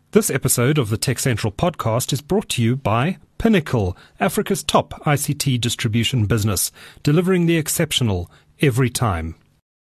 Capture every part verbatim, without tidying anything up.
This episode of the Tech Central podcast is brought to you by Pinnacle, Africa's top I C T distribution business, delivering the exceptional every time.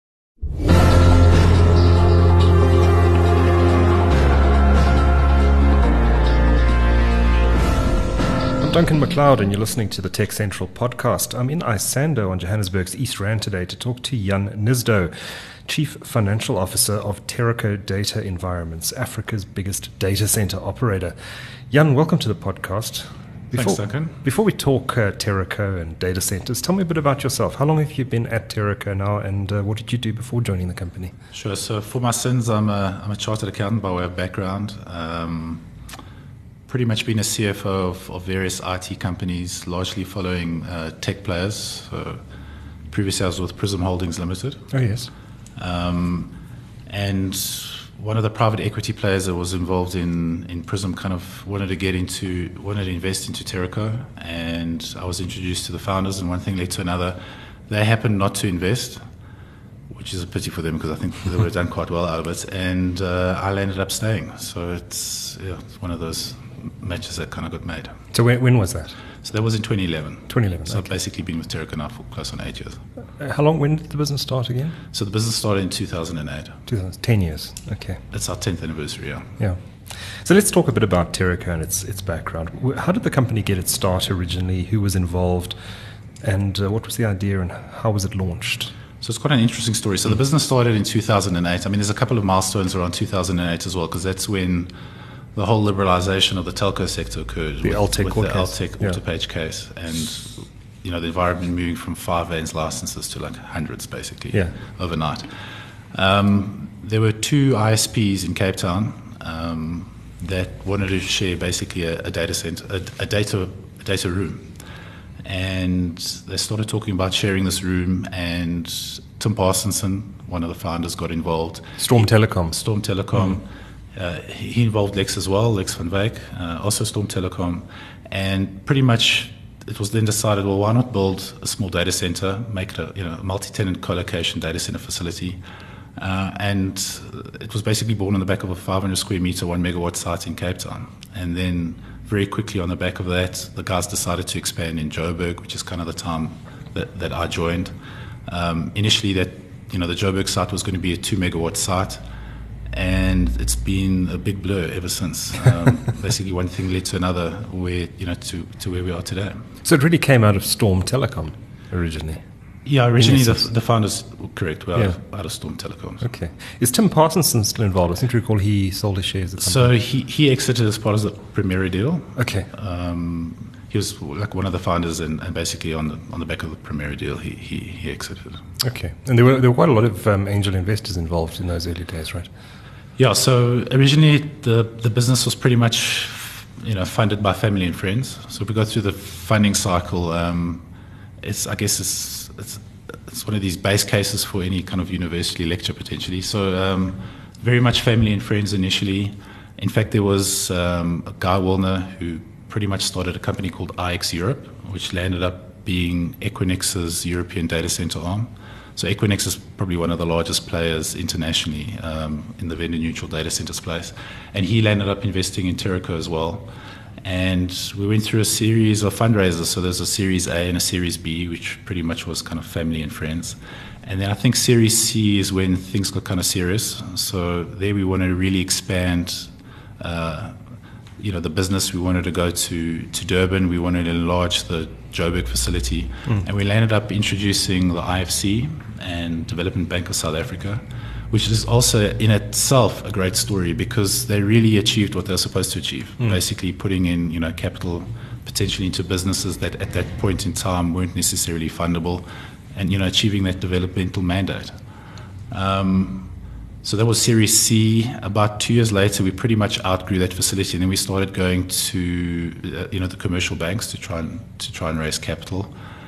I'm Duncan McLeod and you're listening to the Tech Central podcast. I'm in Isando on Johannesburg's East Rand today to talk to Jan Nisdo, Chief Financial Officer of Terraco Data Environments, Africa's biggest data center operator. Jan, welcome to the podcast. Before, Thanks, Duncan. Before we talk uh, Terraco and data centers, tell me a bit about yourself. How long have you been at Terraco now, and uh, what did you do before joining the company? Sure. So for my sins, I'm a, I'm a chartered accountant by way of background. Um, pretty much been a C F O of, of various I T companies, largely following uh, tech players. So previously I was with Prism Holdings Limited. Oh, yes. Um, and one of the private equity players that was involved in, in Prism kind of wanted to get into, wanted to invest into Terraco, and I was introduced to the founders, and one thing led to another. They happened not to invest, which is a pity for them because I think they would have done quite well out of it, and uh, I ended up staying. So it's, yeah, it's one of those matches that kind of got made. So when, when was that? So that was in twenty eleven. twenty eleven. So okay. I've basically been with Terraco now for close on eight years. Uh, how long, when did the business start again? So the business started in two thousand eight. two thousand, ten years, okay. It's our tenth anniversary, yeah. Yeah. So let's talk a bit about Terraco and its its background. How did the company get its start originally? Who was involved? And uh, what was the idea and how was it launched? So it's quite an interesting story. So the business started in two thousand eight. I mean, there's a couple of milestones around two thousand eight as well, because that's when the whole liberalization of the telco sector occurred. The with, Altec with the case. Altec Yeah. Autopage case. And, you know, the environment moving from five VANs licenses to like hundreds, basically, Yeah. overnight. Um, there were two I S Ps in Cape Town um, that wanted to share basically a, a data center, a, a data a data room. And they started talking about sharing this room, and Tim Parsonson, one of the founders, got involved. Storm Telecom. Storm Telecom. Mm. Uh, he involved Lex as well, Lex van Wyk, uh, also Storm Telecom. And pretty much it was then decided, well, why not build a small data center, make it a, you know, a multi-tenant co-location data center facility. Uh, and it was basically born on the back of a five hundred square meter, one megawatt site in Cape Town. And then very quickly on the back of that, the guys decided to expand in Joburg, which is kind of the time that, that I joined. Um, initially, that you know the Joburg site was going to be a two megawatt site, and it's been a big blur ever since. Um, basically, one thing led to another, where you know to, to where we are today. So it really came out of Storm Telecom originally. Yeah, originally the, the founders were correct. We're Yeah. out, of, out of Storm Telecoms. Okay. Is Tim Parsonson still involved? I seem to recall he sold his shares at some So point. he, he exited as part of the Primera deal. Okay. Um, he was like one of the founders, and, and basically on the on the back of the Primera deal, he, he, he exited. Okay. And there were there were quite a lot of um, angel investors involved in those early days, right? Yeah. So originally the the business was pretty much you know funded by family and friends. So if we go through the funding cycle, um, it's I guess it's it's it's one of these base cases for any kind of university lecture potentially. So um, very much family and friends initially. In fact, there was um, a Guy Wilner who pretty much started a company called I X Europe, which landed up being Equinix's European data center arm. So Equinix is probably one of the largest players internationally um, in the vendor-neutral data center space. And he landed up investing in Terraco as well. And we went through a series of fundraisers. So there's a Series A and a Series B, which pretty much was kind of family and friends. And then I think Series C is when things got kind of serious. So there we wanted to really expand uh, you know, the business. We wanted to go to, to Durban. We wanted to enlarge the Joburg facility. Mm. And we landed up introducing the I F C and Development Bank of South Africa, which is also in itself a great story because they really achieved what they were supposed to achieve. Mm. Basically putting in, you know, capital potentially into businesses that at that point in time weren't necessarily fundable, and, you know, achieving that developmental mandate. Um, So that was Series C. About two years later, we pretty much outgrew that facility, and then we started going to, uh, you know, the commercial banks to try and to try and raise capital.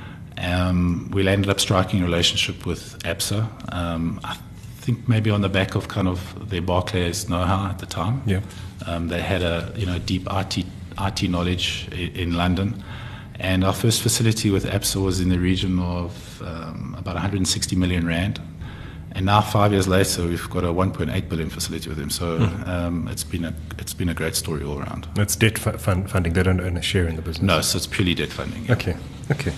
Um, we ended up striking a relationship with Absa. Um, I think maybe on the back of kind of their Barclays know-how at the time. Yeah. Um, they had a you know deep I T I T knowledge in, in London, and our first facility with Absa was in the region of um, about one hundred sixty million rand. And now, five years later, we've got a one point eight billion facility with them. So mm. um, it's been a it's been a great story all around. It's debt fund funding. They don't own a share in the business. No, so it's purely debt funding. Yeah. Okay, okay.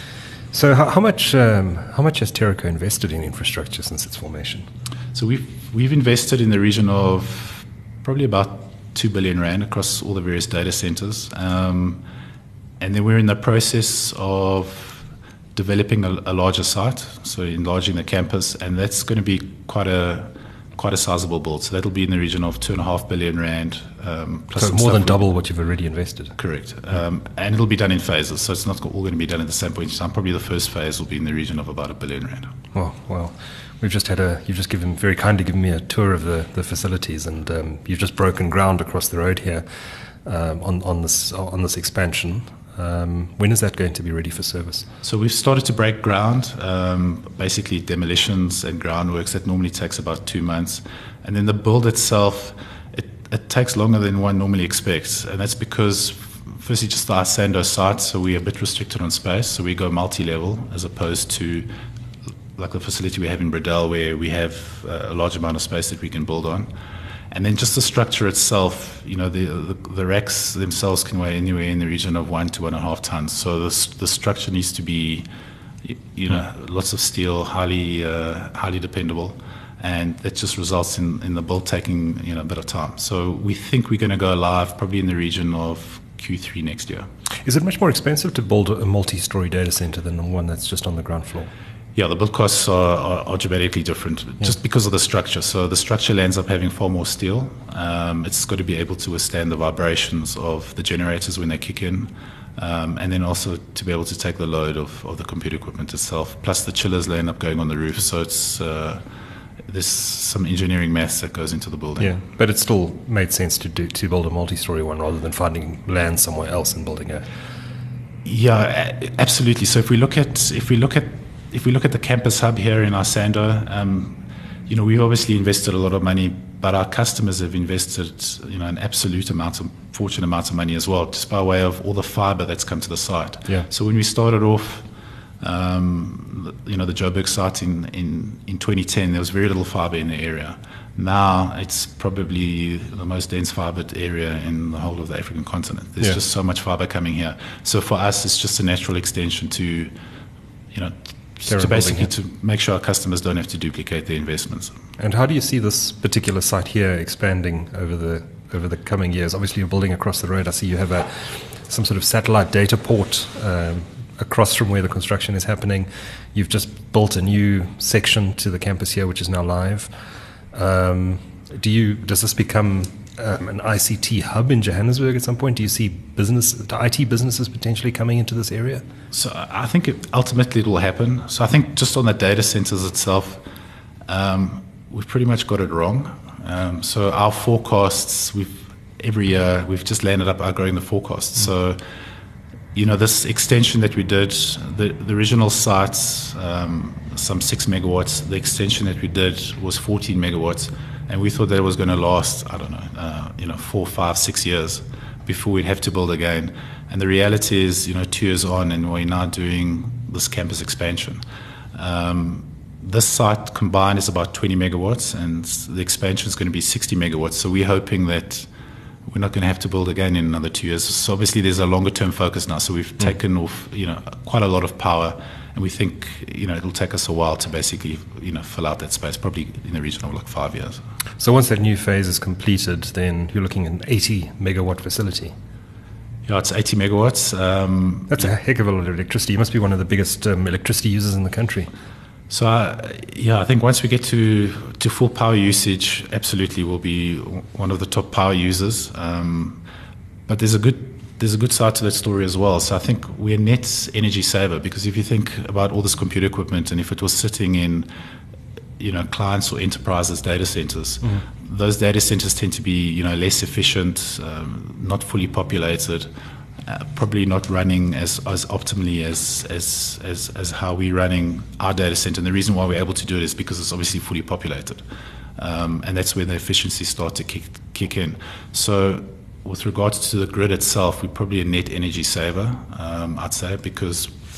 So how, how much um, how much has Teraco invested in infrastructure since its formation? So we've we've invested in the region of probably about two billion rand across all the various data centers, um, and then we're in the process of developing a, a larger site, so enlarging the campus, and that's going to be quite a quite a sizable build. So that'll be in the region of two and a half billion rand. Um, plus so more than double what you've already invested. Correct, um, and it'll be done in phases. So it's not all going to be done at the same point in time. Probably the first phase will be in the region of about a billion rand. Well, well, we've just had a. You've just given very kindly given me a tour of the, the facilities, and um, you've just broken ground across the road here um, on on this on this expansion. Um, when is that going to be ready for service? So we've started to break ground, um, basically demolitions and groundworks. That normally takes about two months. And then the build itself, it, it takes longer than one normally expects. And that's because, firstly, just the Isando site, so we're a bit restricted on space. So we go multi-level as opposed to like the facility we have in Bradell, where we have a large amount of space that we can build on. And then just the structure itself, you know, the, the the racks themselves can weigh anywhere in the region of one to one and a half tons. So the the structure needs to be, you know, lots of steel, highly uh, highly dependable, and that just results in, in the build taking, you know, a bit of time. So we think we're going to go live probably in the region of Q three next year. Is it much more expensive to build a multi-story data center than one that's just on the ground floor? Yeah, the build costs are, are, are dramatically different yeah. just because of the structure. So the structure ends up having far more steel. Um, it's got to be able to withstand the vibrations of the generators when they kick in, um, and then also to be able to take the load of, of the computer equipment itself. Plus the chillers they end up going on the roof. So it's uh, there's some engineering maths that goes into the building. Yeah, but it still made sense to do to build a multi-story one rather than finding land somewhere else and building a. Yeah, absolutely. So if we look at if we look at If we look at the campus hub here in Isando, um, you know, we've obviously invested a lot of money, but our customers have invested, you know, an absolute amount of, fortunate amounts of money as well, just by way of all the fiber that's come to the site. Yeah. So when we started off, um, you know, the Joburg site in, in, in twenty ten, there was very little fiber in the area. Now it's probably the most dense fibered area in the whole of the African continent. There's yeah. just so much fiber coming here. So for us, it's just a natural extension to, you know, to basically to make sure our customers don't have to duplicate their investments. And how do you see this particular site here expanding over the over the coming years? Obviously, you're building across the road. I see you have a some sort of satellite data port um, across from where the construction is happening. You've just built a new section to the campus here, which is now live. Um, do you does this become um, an I C T hub in Johannesburg at some point? Do you see business, the I T businesses potentially coming into this area? So I think it, ultimately it will happen. So I think just on the data centers itself, um, we've pretty much got it wrong. Um, so our forecasts, we've every year we've just landed up outgrowing the forecasts. Mm. So you know, this extension that we did, the, the original site's um, some six megawatts. The extension that we did was fourteen megawatts. And we thought that it was going to last, I don't know, uh, you know, four, five, six years before we'd have to build again. And the reality is, you know, two years on, and we're now doing this campus expansion. Um, this site combined is about twenty megawatts, and the expansion is going to be sixty megawatts. So we're hoping that we're not going to have to build again in another two years. So obviously, there's a longer-term focus now. So we've mm. taken off, you know, quite a lot of power. And we think, you know, it'll take us a while to basically, you know, fill out that space, probably in the region of like five years. So once that new phase is completed, then you're looking at an eighty megawatt facility. Yeah, it's eighty megawatts. Um, That's a heck of a lot of electricity. You must be one of the biggest um, electricity users in the country. So, uh, yeah, I think once we get to, to full power usage, absolutely we'll be one of the top power users. Um, but there's a good There's a good side to that story as well. So I think we're a net energy saver, because if you think about all this computer equipment, and if it was sitting in, you know, clients or enterprises' data centers, mm. those data centers tend to be, you know, less efficient, um, not fully populated, uh, probably not running as, as optimally as, as as as how we're running our data center. And the reason why we're able to do it is because it's obviously fully populated, um, and that's where the efficiencies start to kick kick in. So with regards to the grid itself, we're probably a net energy saver, um, I'd say, because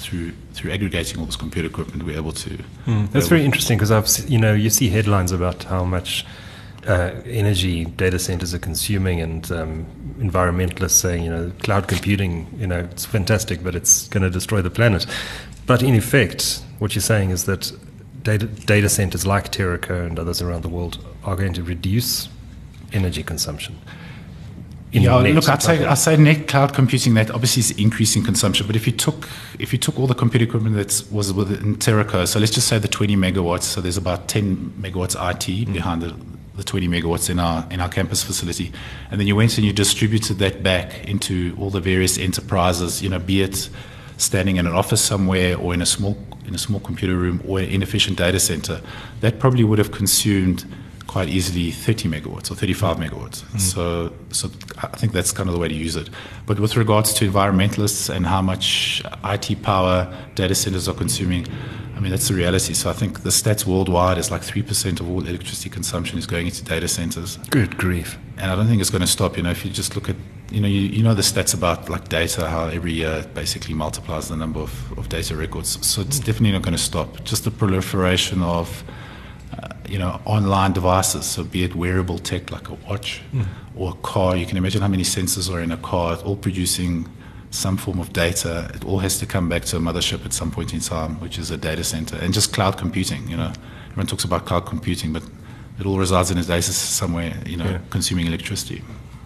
through through aggregating all this computer equipment, we're able to. Mm, that's very interesting because I've se- you know you see headlines about how much uh, energy data centers are consuming, and um, environmentalists saying you know cloud computing you know it's fantastic, but it's going to destroy the planet. But in effect, what you're saying is that data data centers like Terraco and others around the world are going to reduce energy consumption. Yeah, look, I'd say, I'd say net cloud computing, that obviously is increasing consumption. But if you took if you took all the computer equipment that was within Terraco, so let's just say the twenty megawatts, so there's about ten megawatts I T mm. behind the, the twenty megawatts in our in our campus facility, and then you went and you distributed that back into all the various enterprises, you know, be it standing in an office somewhere or in a small in a small computer room or an inefficient data center, that probably would have consumed quite easily thirty megawatts or thirty-five megawatts. Mm. So, so I think that's kind of the way to use it. But with regards to environmentalists and how much I T power data centers are consuming, I mean, that's the reality. So I think the stats worldwide is like three percent of all electricity consumption is going into data centers. Good grief. And I don't think it's going to stop. You know, if you just look at, you know, you, you know the stats about like data, how every year it basically multiplies the number of, of data records. So it's mm. definitely not going to stop. Just the proliferation of Uh, you know, online devices, so be it wearable tech like a watch mm. or a car. You can imagine how many sensors are in a car, all producing some form of data. It all has to come back to a mothership at some point in time, which is a data center. And just cloud computing, you know, everyone talks about cloud computing, but it all resides in a data somewhere, you know, yeah. consuming electricity.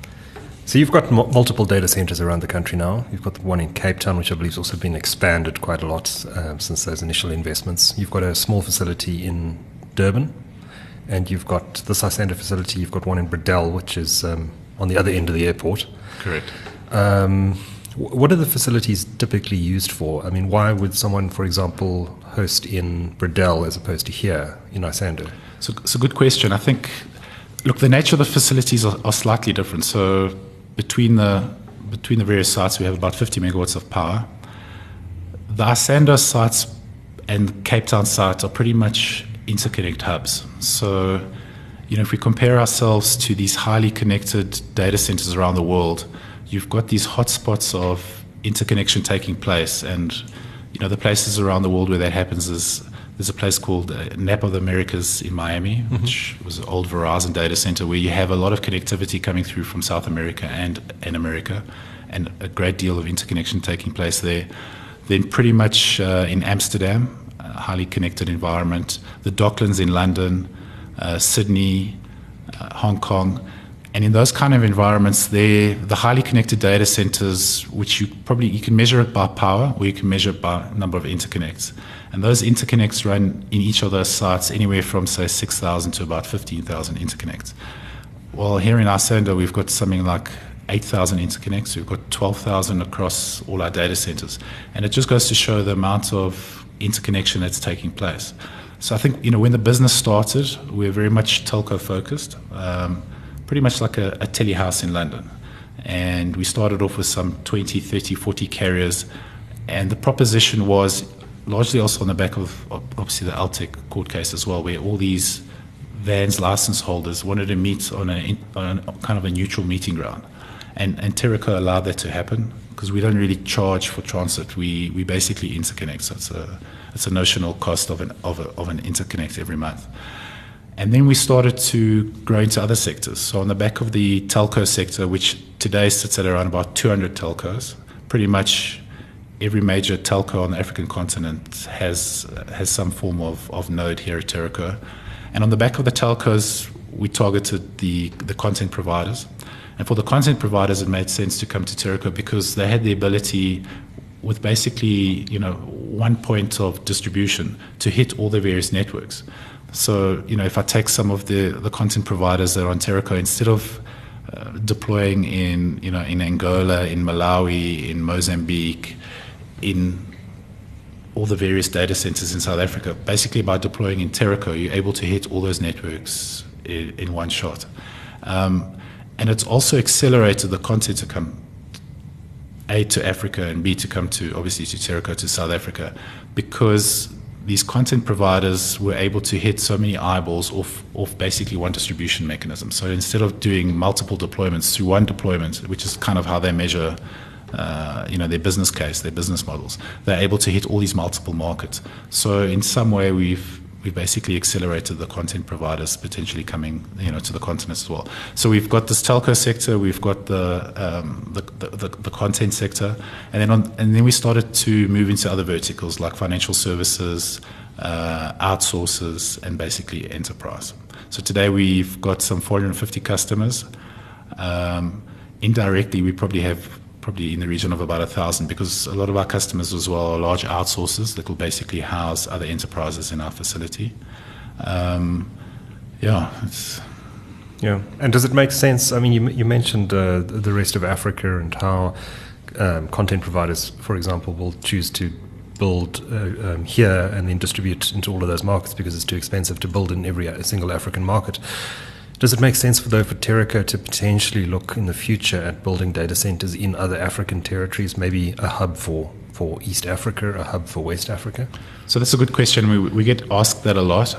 So you've got m- multiple data centers around the country now. You've got the one in Cape Town, which I believe has also been expanded quite a lot um, since those initial investments. You've got a small facility in Durban, and you've got the Sysando facility. You've got one in Bredell, which is um, on the other end of the airport. Correct. Um, w- what are the facilities typically used for? I mean, why would someone, for example, host in Bredell as opposed to here in Isando? So it's a good question. I think, look, the nature of the facilities are, are slightly different. So between the between the various sites, we have about fifty megawatts of power. The Isando sites and Cape Town sites are pretty much interconnect hubs. So, you know, if we compare ourselves to these highly connected data centers around the world, you've got these hotspots of interconnection taking place. And, you know, the places around the world where that happens is, there's a place called uh, Napa of the Americas in Miami, mm-hmm. which was an old Verizon data center where you have a lot of connectivity coming through from South America and, and America, and a great deal of interconnection taking place there. Then pretty much uh, in Amsterdam, highly connected environment, the Docklands in London, uh, Sydney, uh, Hong Kong, and in those kind of environments, they the highly connected data centers, which you probably you can measure it by power, or you can measure it by number of interconnects, and those interconnects run in each of those sites anywhere from say six thousand to about fifteen thousand interconnects. Well, here in Isando, we've got something like eight thousand interconnects. We've got twelve thousand across all our data centers, and it just goes to show the amount of interconnection that's taking place. So I think, you know, when the business started, we were very much telco focused, um, pretty much like a, a telehouse in London. And we started off with some twenty, thirty, forty carriers. And the proposition was largely also on the back of, of obviously the Altec court case as well, where all these vans license holders wanted to meet on a, on a kind of a neutral meeting ground. And, and Terraco allowed that to happen, because we don't really charge for transit. We we basically interconnect. So it's a it's a notional cost of an of, a, of an interconnect every month. And then we started to grow into other sectors. So on the back of the telco sector, which today sits at around about two hundred telcos, pretty much every major telco on the African continent has has some form of, of node here at Terraco. And on the back of the telcos, we targeted the the content providers. And for the content providers, it made sense to come to Terraco because they had the ability, with basically, you know, one point of distribution, to hit all the various networks. So, you know, if I take some of the, the content providers that are on Terraco, instead of uh, deploying in, you know, in Angola, in Malawi, in Mozambique, in all the various data centers in South Africa, basically by deploying in Terraco, you're able to hit all those networks in, in one shot. Um, And it's also accelerated the content to come, A, to Africa, and B, to come to, obviously, to Terraco, to South Africa, because these content providers were able to hit so many eyeballs off, off basically one distribution mechanism. So instead of doing multiple deployments through one deployment, which is kind of how they measure uh, you know, their business case, their business models. They're able to hit all these multiple markets. So in some way, we've we basically accelerated the content providers potentially coming, you know, to the continent as well. So we've got this telco sector, we've got the um, the, the, the, the content sector, and then on, and then we started to move into other verticals like financial services, uh, outsources, and basically enterprise. So today we've got some four hundred fifty customers. Um, indirectly, we probably have probably in the region of about a thousand, because a lot of our customers as well are large outsourcers that will basically house other enterprises in our facility. Um, yeah, it's yeah. And does it make sense? I mean, you you mentioned uh, the rest of Africa and how um, content providers, for example, will choose to build uh, um, here and then distribute into all of those markets because it's too expensive to build in every single African market. Does it make sense, for, though, for Teraco to potentially look in the future at building data centers in other African territories, maybe a hub for, for East Africa, a hub for West Africa? So that's a good question. We, we get asked that a lot.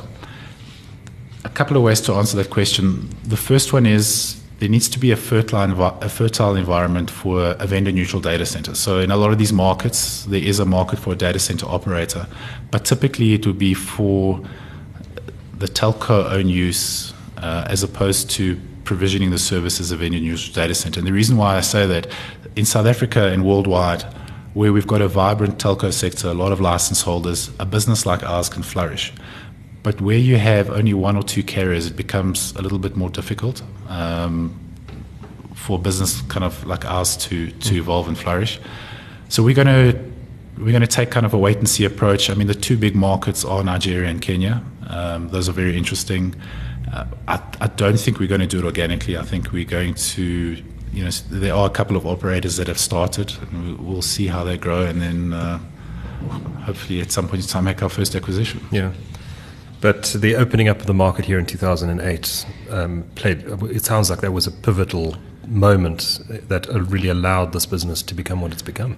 A couple of ways to answer that question. The first one is there needs to be a fertile, envi- a fertile environment for a vendor-neutral data center. So in a lot of these markets, there is a market for a data center operator, but typically it would be for the telco own use, Uh, as opposed to provisioning the services of any neutral data center. And the reason why I say that, in South Africa and worldwide, where we've got a vibrant telco sector, a lot of license holders, a business like ours can flourish. But where you have only one or two carriers, it becomes a little bit more difficult um, for a business kind of like ours to, to evolve and flourish. So we're going to we're going to take kind of a wait and see approach. I mean, the two big markets are Nigeria and Kenya. Um, those are very interesting. Uh, I, I don't think we're going to do it organically. I think we're going to, you know, there are a couple of operators that have started, and we'll see how they grow, and then uh, hopefully at some point in time make our first acquisition. Yeah. But the opening up of the market here in two thousand eight um, played, it sounds like that was a pivotal moment that really allowed this business to become what it's become.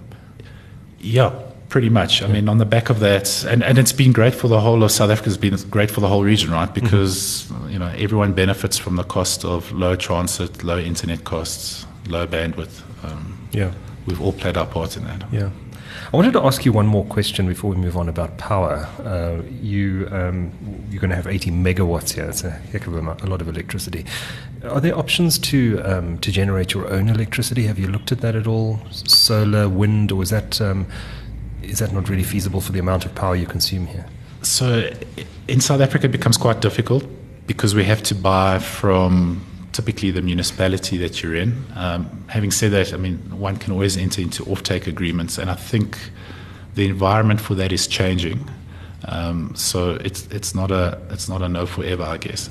Yeah. Pretty much. I mean, on the back of that, and, and it's been great for the whole of South Africa. It's been great for the whole region, right? Because mm-hmm. you know, everyone benefits from the cost of low transit, low internet costs, low bandwidth. Um, yeah, we've all played our part in that. Yeah. I wanted to ask you one more question before we move on about power. Uh, you um, you're going to have eighty megawatts here. It's a heck of a, a lot of electricity. Are there options to um, to generate your own electricity? Have you looked at that at all? Solar, wind, or is that um, Is that not really feasible for the amount of power you consume here? So in South Africa, it becomes quite difficult because we have to buy from typically the municipality that you're in. Um, having said that, I mean, one can always enter into offtake agreements, and I think the environment for that is changing. Um, so it's it's not a it's not a no forever, I guess.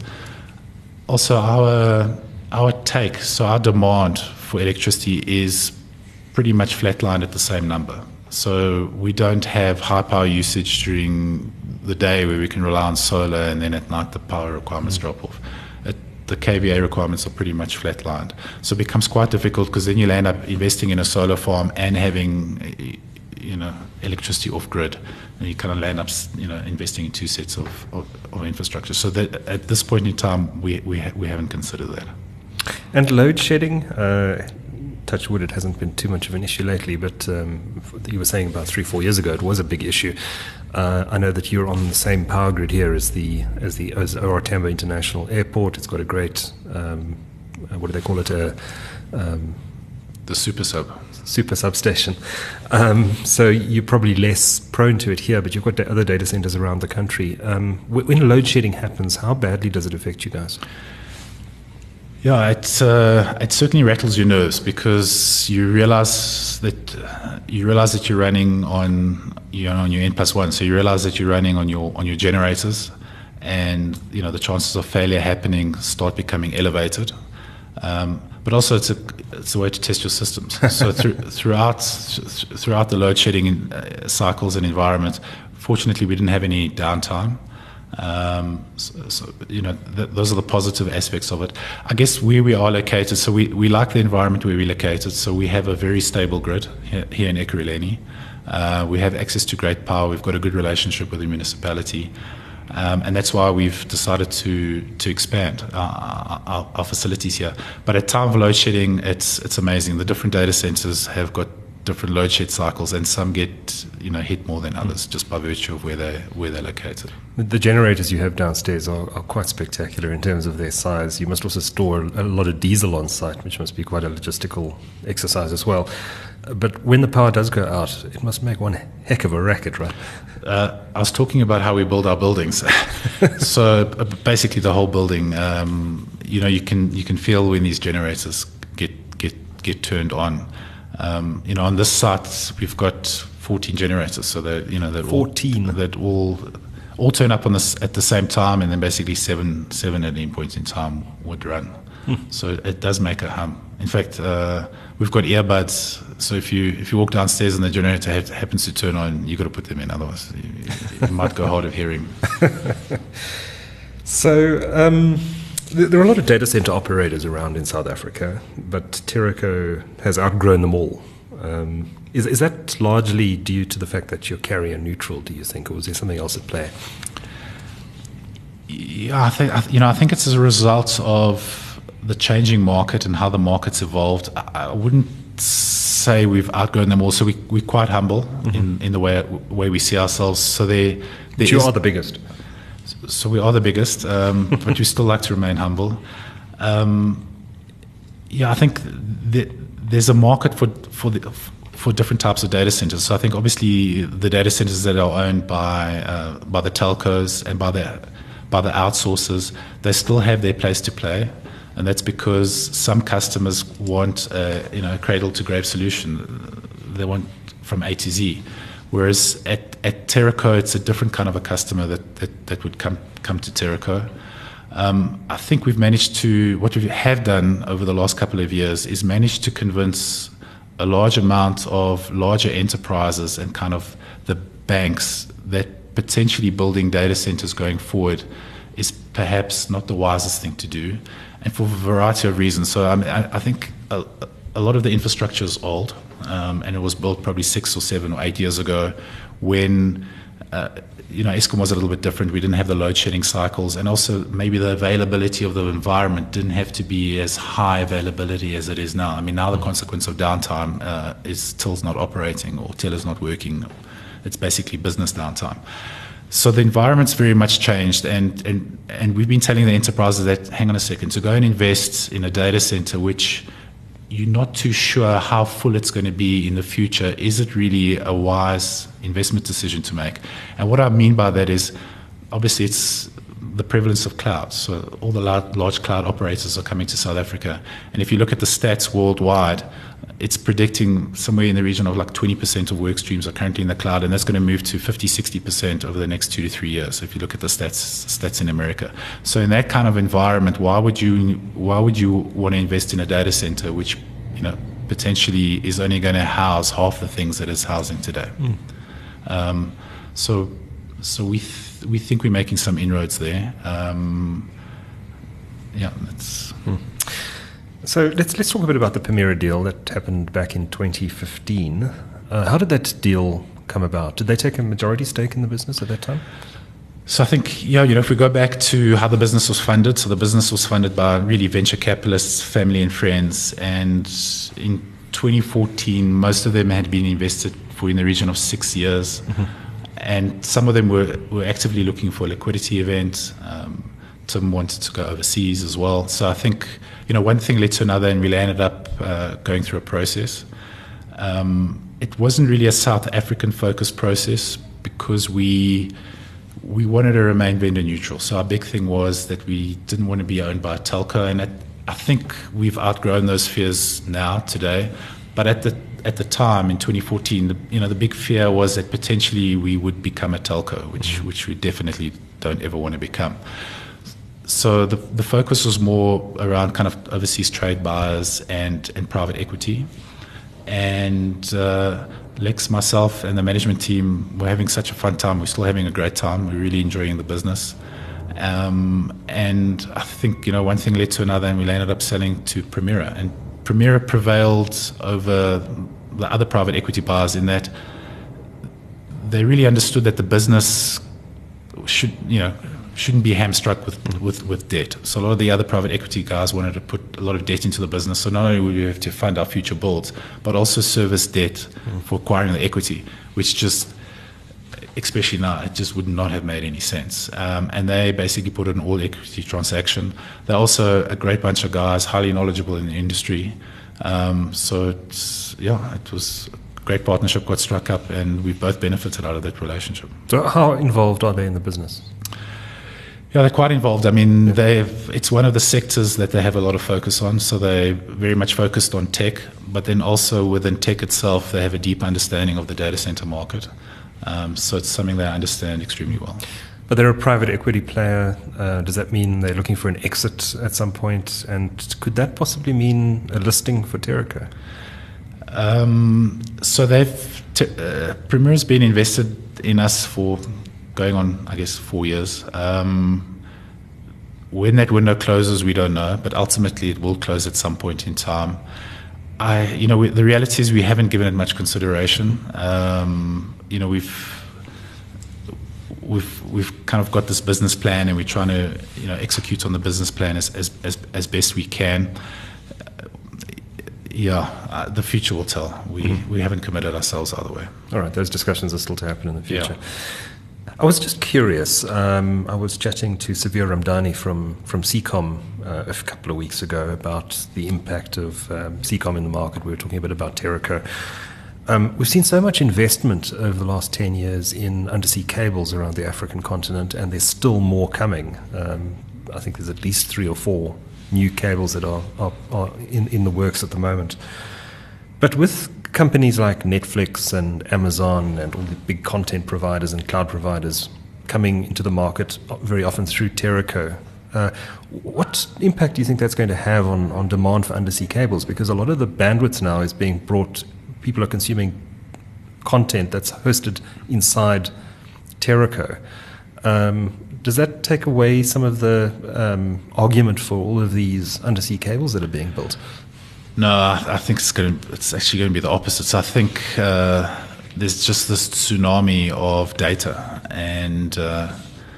Also, our our take, so our demand for electricity is pretty much flatlined at the same number. So we don't have high power usage during the day where we can rely on solar, and then at night the power requirements mm. drop off. It, the K V A requirements are pretty much flatlined. So it becomes quite difficult because then you'll end up investing in a solar farm and having, you know, electricity off grid, and you kind of end up, you know, investing in two sets of, of, of infrastructure. So that at this point in time, we we ha- we haven't considered that. And load shedding. Uh, touch wood, it hasn't been too much of an issue lately, but um, you were saying about three, four years ago it was a big issue. Uh, I know that you're on the same power grid here as the as the as O R Tambo International Airport. It's got a great, um, what do they call it, a, um, the super sub. Super substation. Um, so you're probably less prone to it here, but you've got other data centers around the country. Um, when load shedding happens, how badly does it affect you guys? Yeah, it uh, it certainly rattles your nerves because you realize that uh, you realize that you're running on you know on your N plus one, so you realize that you're running on your on your generators, and you know the chances of failure happening start becoming elevated. Um, but also, it's a it's a way to test your systems. So through, throughout throughout the load shedding in, uh, cycles and environment, fortunately, we didn't have any downtime. Um, so, so you know, th- those are the positive aspects of it. I guess where we are located, so we, we like the environment where we're located. So we have a very stable grid here, here in Ekurhuleni. Uh, we have access to great power. We've got a good relationship with the municipality. Um, and that's why we've decided to to expand our, our, our facilities here. But at time of load shedding, it's it's amazing. The different data centers have got different load shed cycles, and some get, you know, hit more than others just by virtue of where they where they're located. The generators you have downstairs are, are quite spectacular in terms of their size. You must also store a lot of diesel on site, which must be quite a logistical exercise as well. But when the power does go out, it must make one heck of a racket, right? Uh, I was talking about how we build our buildings. So uh, basically, the whole building, um, you know, you can you can feel when these generators get get get turned on. Um, you know, on this site, we've got fourteen generators, so that, you know, that fourteen all, that all all turn up on this at the same time, and then basically seven seven at any point in time would run. Hmm. So it does make a hum. In fact, uh, we've got earbuds. So if you if you walk downstairs and the generator ha- happens to turn on, you got to put them in. Otherwise, you, you might go hard of hearing. So. Um There are a lot of data center operators around in South Africa, but Teraco has outgrown them all. Um, is, is that largely due to the fact that you're carrier neutral, do you think, or is there something else at play? Yeah, I think you know. I think it's as a result of the changing market and how the market's evolved. I, I wouldn't say we've outgrown them all. So we we're quite humble mm-hmm. in, in the way way we see ourselves. So they, there you is, are the biggest. So we are the biggest, um, but we still like to remain humble. Um, yeah, I think the, there's a market for for the, for different types of data centers. So I think obviously the data centers that are owned by uh, by the telcos and by the by the outsourcers, they still have their place to play, and that's because some customers want a, you know, a cradle to grave solution. They want from A to Z. Whereas at, at Teraco, it's a different kind of a customer that, that, that would come come to Teraco. Um, I think we've managed to, what we have done over the last couple of years is managed to convince a large amount of larger enterprises and kind of the banks that potentially building data centers going forward is perhaps not the wisest thing to do, and for a variety of reasons. So I, mean, I, I think a, a lot of the infrastructure is old. Um, and it was built probably six or seven or eight years ago when, uh, you know, Eskom was a little bit different. We didn't have the load shedding cycles, and also maybe the availability of the environment didn't have to be as high availability as it is now. I mean, now the consequence of downtime uh, is Till's not operating or Teller's not working. It's basically business downtime. So the environment's very much changed, and, and, and we've been telling the enterprises that, hang on a second, to go and invest in a data center which you're not too sure how full it's going to be in the future. Is it really a wise investment decision to make? And what I mean by that is, obviously, it's the prevalence of clouds. So all the large cloud operators are coming to South Africa. And if you look at the stats worldwide, it's predicting somewhere in the region of like twenty percent of work streams are currently in the cloud, and that's going to move to fifty, sixty percent over the next two to three years. So if you look at the stats stats in America. So in that kind of environment, why would you why would you want to invest in a data center which, you know, potentially is only going to house half the things that it's housing today? Mm. Um, so so we th- we think we're making some inroads there. Um, yeah, that's. Mm. So let's let's talk a bit about the Permira deal that happened back in twenty fifteen. Uh, how did that deal come about? Did they take a majority stake in the business at that time? So I think, yeah, you know, if we go back to how the business was funded, so the business was funded by really venture capitalists, family and friends, and in twenty fourteen, most of them had been invested for in the region of six years, mm-hmm. and some of them were, were actively looking for a liquidity event. Um, Tim wanted to go overseas as well. So I think, you know, one thing led to another, and we ended up uh, going through a process. Um, it wasn't really a South African-focused process because we we wanted to remain vendor neutral. So our big thing was that we didn't want to be owned by a telco, and it, I think we've outgrown those fears now today. But at the at the time in twenty fourteen, the, you know, the big fear was that potentially we would become a telco, which mm-hmm. which we definitely don't ever want to become. So the the focus was more around kind of overseas trade buyers and, and private equity. And uh, Lex, myself, and the management team were having such a fun time. We're still having a great time. We're really enjoying the business. Um, and I think, you know, one thing led to another, and we ended up selling to Permira. And Permira prevailed over the other private equity buyers in that they really understood that the business should, you know, shouldn't be hamstrung with, with, with debt. So a lot of the other private equity guys wanted to put a lot of debt into the business. So not only would we have to fund our future builds, but also service debt mm. for acquiring the equity, which just, especially now, it just would not have made any sense. Um, and they basically put an all-equity transaction. They're also a great bunch of guys, highly knowledgeable in the industry. Um, so, it's, yeah, it was a great partnership, got struck up, and we both benefited out of that relationship. So how involved are they in the business? Yeah, they're quite involved. I mean, yeah. they've it's one of the sectors that they have a lot of focus on. So they're very much focused on tech, but then also within tech itself, they have a deep understanding of the data center market. Um, so it's something they understand extremely well. But they're a private equity player. Uh, does that mean they're looking for an exit at some point? And could that possibly mean a listing for Teraco? Um, so they've t- uh, Premier's been invested in us for going on, I guess, four years. Um, when that window closes, we don't know, but ultimately it will close at some point in time. I, you know, we, the reality is we haven't given it much consideration. Um, you know, we've we've we've kind of got this business plan, and we're trying to, you know, execute on the business plan as as as, as best we can. Uh, yeah, uh, the future will tell. We mm-hmm. we haven't committed ourselves either way. All right, those discussions are still to happen in the future. Yeah. I was just curious. Um, I was chatting to Savir Ramdani from, from Seacom uh, a couple of weeks ago about the impact of um, Seacom in the market. We were talking a bit about Teraco. Um, we've seen so much investment over the last ten years in undersea cables around the African continent, and there's still more coming. Um, I think there's at least three or four new cables that are, are, are in, in the works at the moment. But with companies like Netflix and Amazon and all the big content providers and cloud providers coming into the market very often through Teraco, uh, what impact do you think that's going to have on, on demand for undersea cables? Because a lot of the bandwidth now is being brought, people are consuming content that's hosted inside Teraco. Um, does that take away some of the um, argument for all of these undersea cables that are being built? No, I think it's going to, it's actually going to be the opposite. So I think uh, there's just this tsunami of data, and uh,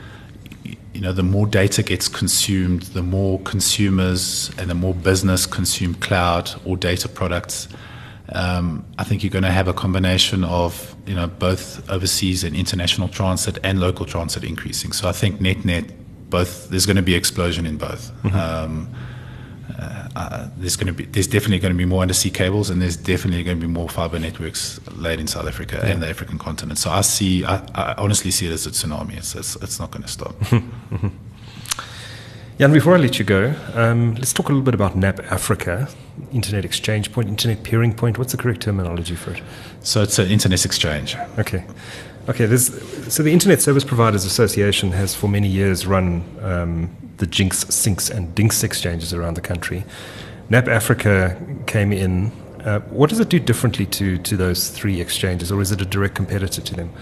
you know, the more data gets consumed, the more consumers and the more business consume cloud or data products. Um, I think you're going to have a combination of, you know, both overseas and international transit and local transit increasing. So I think net net, both, there's going to be explosion in both. Mm-hmm. Um, Uh, uh, there's going to be, there's definitely going to be more undersea cables, and there's definitely going to be more fiber networks laid in South Africa yeah. and the African continent. So I see, I, I honestly see it as a tsunami. It's it's, it's not going to stop. mm-hmm. Jan, before I let you go, um, let's talk a little bit about N A P Africa, Internet Exchange Point, Internet Peering Point. What's the correct terminology for it? So it's an internet exchange. Okay. Okay. There's, so the Internet Service Providers Association has for many years run um, the Jinx, Sinks, and Dinks exchanges around the country. N A P Africa came in. Uh, what does it do differently to, to those three exchanges, or is it a direct competitor to them?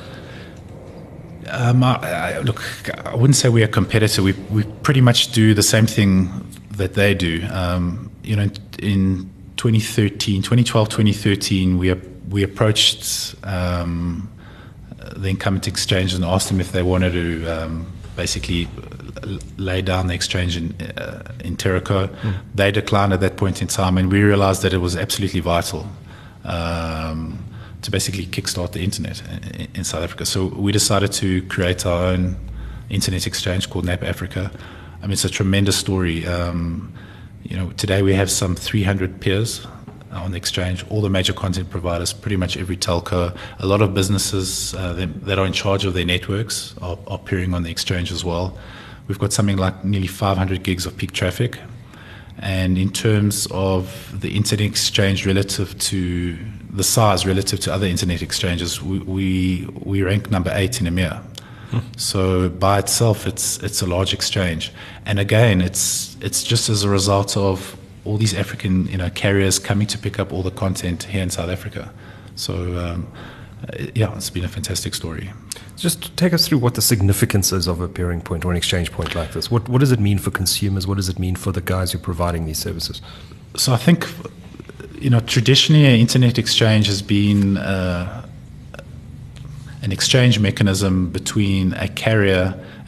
Um, I, I, look, I wouldn't say we're a competitor. We we pretty much do the same thing that they do. Um, you know, in twenty thirteen, twenty twelve, twenty thirteen, we we approached um, the incumbent exchanges and asked them if they wanted to um, basically lay down the exchange in uh, in Teraco. Mm. They declined at that point in time, and we realized that it was absolutely vital um, to basically kickstart the internet in, in South Africa. So we decided to create our own internet exchange called N A P Africa. I mean, it's a tremendous story. Um, you know, today we have some three hundred peers on the exchange, all the major content providers, pretty much every telco. A lot of businesses uh, that, that are in charge of their networks are, are peering on the exchange as well. We've got something like nearly five hundred gigs of peak traffic. And in terms of the internet exchange relative to the size relative to other internet exchanges, we we, we rank number eight in EMEA. Hmm. So by itself, it's it's a large exchange. And again, it's it's just as a result of all these African, you know, carriers coming to pick up all the content here in South Africa. So um, yeah, it's been a fantastic story. Just take us through what the significance is of a peering point or an exchange point like this. What what does it mean for consumers? What does it mean for the guys who are providing these services? So I think, you know, traditionally an internet exchange has been uh, an exchange mechanism between a carrier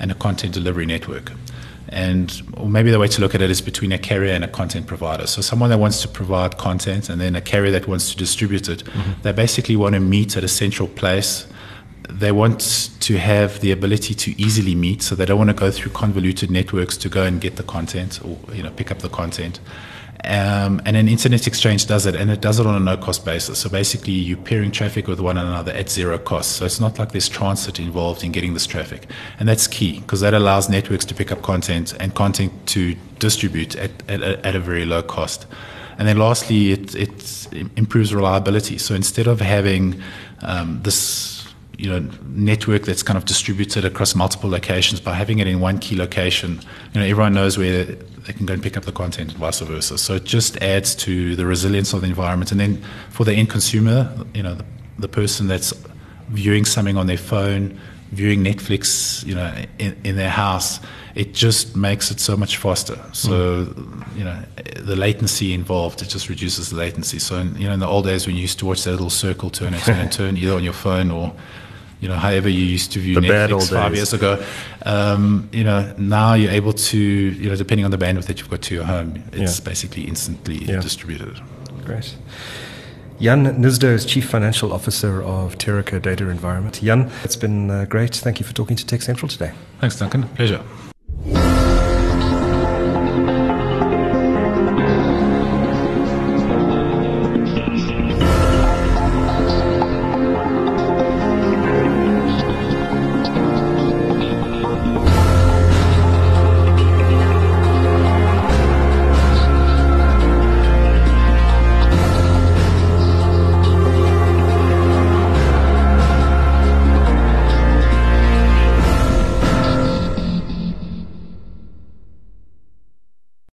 and a content delivery network. And or maybe the way to look at it is between a carrier and a content provider. So someone that wants to provide content and then a carrier that wants to distribute it, mm-hmm. they basically want to meet at a central place. They want to have the ability to easily meet, so they don't want to go through convoluted networks to go and get the content or you know pick up the content. Um, and an internet exchange does it, and it does it on a no-cost basis. So basically, you're pairing traffic with one another at zero cost. So it's not like there's transit involved in getting this traffic. And that's key, because that allows networks to pick up content and content to distribute at, at, at a very low cost. And then lastly, it, it improves reliability. So instead of having um, this you know, network that's kind of distributed across multiple locations, by having it in one key location, you know, everyone knows where they can go and pick up the content and vice versa. So it just adds to the resilience of the environment. And then for the end consumer, you know, the, the person that's viewing something on their phone, viewing Netflix, you know, in, in their house, it just makes it so much faster. So, mm. you know, the latency involved, it just reduces the latency. So, you know, in the old days when you used to watch that little circle turn and turn and turn, either on your phone or, you know, however you used to view the Netflix five years ago, um, you know, now you're able to, you know, depending on the bandwidth that you've got to your home, it's yeah. basically instantly yeah. distributed. Great. Jan Nisdo is Chief Financial Officer of Teraco Data Environment. Jan, it's been uh, great. Thank you for talking to Tech Central today. Thanks, Duncan. Pleasure.